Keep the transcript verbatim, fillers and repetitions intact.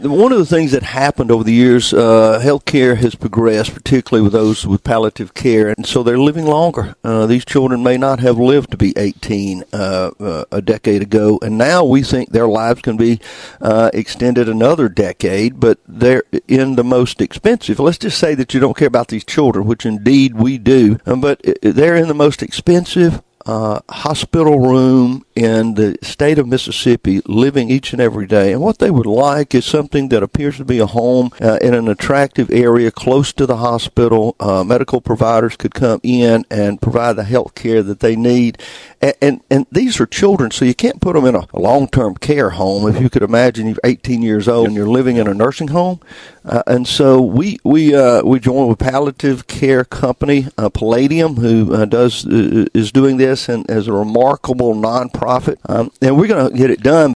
One of the things that happened over the years, uh, healthcare has progressed, particularly with those with palliative care, and so they're living longer. Uh, these children may not have lived to be eighteen uh, uh, a decade ago, and now we think their lives can be uh, extended another decade, but they're in the most expensive. Let's just say that you don't care about these children, which indeed we do, um, but they're in the most expensive Uh, hospital room in the state of Mississippi, living each and every day. And what they would like is something that appears to be a home uh, in an attractive area close to the hospital. Uh, medical providers could come in and provide the health care that they need. And, and, and these are children, so you can't put them in a, a long-term care home. If you could imagine you're eighteen years old and you're living in a nursing home. Uh, and so we we uh, we joined with palliative care company uh, Palladium, who uh, does uh, is doing this and as a remarkable nonprofit, um, and we're going to get it done